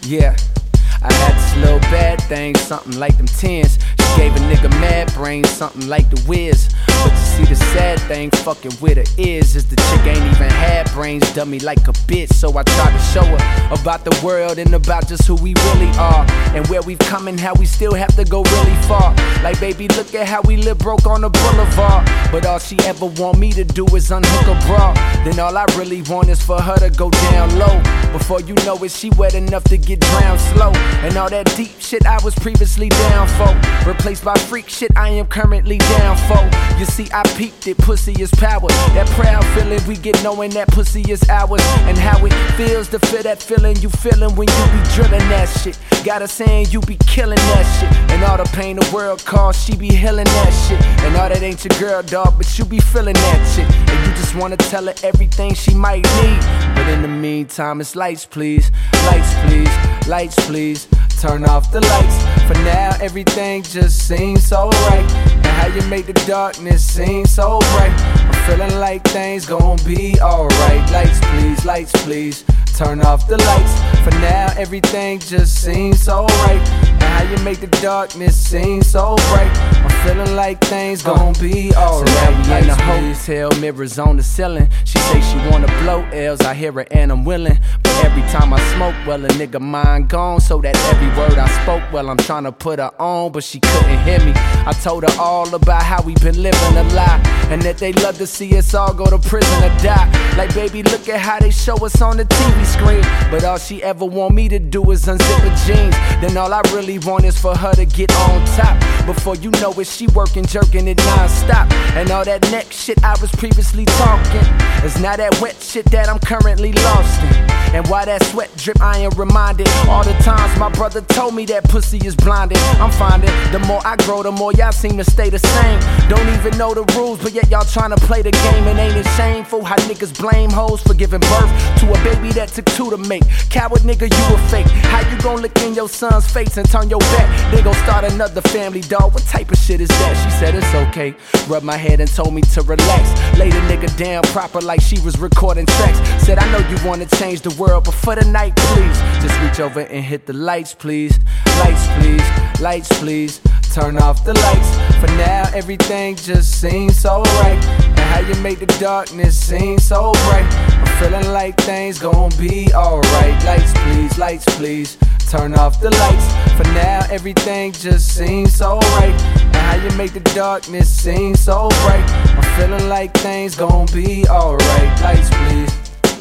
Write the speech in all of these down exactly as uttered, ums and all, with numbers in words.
Yeah, I had this little bad thing, something like them tens. She gave a nigga mad brains, something like the Wiz. But you see the sad thing fucking with her is Is the chick ain't even had brains, dummy like a bitch. So I tried to show her about the world and about just who we really are, and where we've come and how we still have to go really far. Like, baby, look at how we live broke on the boulevard. But all she ever want me to do is unhook a bra. Then all I really want is for her to go down low. Before you know it, she wet enough to get drowned slow. And all that deep shit I was previously down for, replaced by freak shit I am currently down for. You see, I peeped it, pussy is power. That proud feeling we get knowing that pussy is ours. And how it feels to feel that feeling you feeling when you be drilling that shit. Got her saying you be killing that shit. And all the pain the world caused, she be healing that shit. And all that ain't your girl, dog, but you be feeling that shit. And you just wanna tell her everything she might need. But in the meantime, it's lights please, lights please, lights please. Turn off the lights. For now, everything just seems so right. And how you make the darkness seem so bright. I'm feeling like things gon' be alright. Lights please, lights please. Turn off the lights. For now, everything just seems so right. And how you make the darkness seem so bright. I'm feeling like things gon' be alright. So now we in the hotel, mirrors on the ceiling. She say she wanna blow L's, I hear her and I'm willing. But every time I smoke, well, a nigga mind gone. So that every word I spoke, well, I'm tryna put her on, but she couldn't hear me. I told her all about how we been living a lie, and that they love to see us all go to prison or die. Like, baby, look at how they show us on the T V screen. But all she ever want me to do is unzip her jeans. Then all I really want is for her to get on top. Before you know it, she working, jerking it non-stop. And all that neck shit I was previously talking is now that wet shit that I'm currently lost in. And while that sweat drip, I am reminded all the times my brother told me that pussy is blinded. I'm finding the more I grow, the more y'all seem to stay the same. Don't even know the rules, but yet y'all trying to play the game. And ain't it shameful how niggas blame hoes for giving birth to a baby that took two to make? Coward nigga, you a fake. How you gon' look in your son's face and turn your back? They gon' start another family, dog. What type of shit is that? She said it's okay. Rubbed my head and told me to relax. Laid a nigga down proper like she was recording tracks. Said, I know you wanna change the world, but for the night, please, just reach over and hit the lights, please. Lights, please, lights, please. Turn off the lights. For now, everything just seems so right. And how you make the darkness seem so bright. I'm feeling like things gon' be alright. Lights, please, lights, please. Turn off the lights. For now, everything just seems so right. And how you make the darkness seem so bright. I'm feeling like things gon' be alright. Lights, please.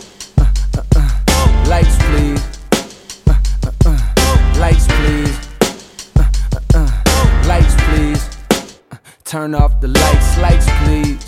Lights please, uh, uh, uh. Lights please, uh, uh, uh. Lights please, uh. Turn off the lights, lights please.